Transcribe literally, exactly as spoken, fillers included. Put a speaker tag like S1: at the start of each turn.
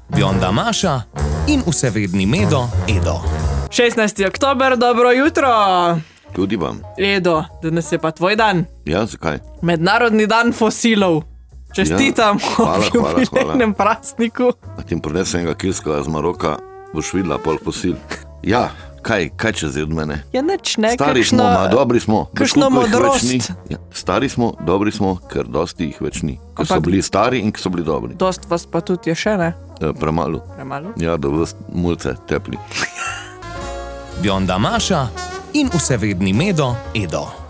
S1: Bionda Maša in vsevedni Medo Edo.
S2: šestnajsti oktober, dobro jutro.
S3: Tudi vam.
S2: Edo, danes je pa tvoj dan.
S3: Ja, zakaj?
S2: Mednarodni dan fosilov. Čestitam
S3: Ja, hvala,
S2: ob
S3: hvala,
S2: jubilejnem prazniku.
S3: A ti prinesen enega kilskega z Maroka, boš videla pol fosil. Ja, kaj, kaj če zdaj od mene?
S2: Ja, nič ne,
S3: Stari
S2: kakšno...
S3: smo, ma, dobri smo.
S2: kakšno
S3: Koliko jih več ni?
S2: modrost.
S3: Ja, stari smo, dobri smo, ker dosti jih več ni. Ko so
S2: Ampak-
S3: bili stari in ko so bili dobri.
S2: Dost vas pa tudi je še, ne?
S3: E, premalo.
S2: Premalo.
S3: Ja, da vas mulce tepli.
S1: Bionda Maša in vsevedni Medo Edo.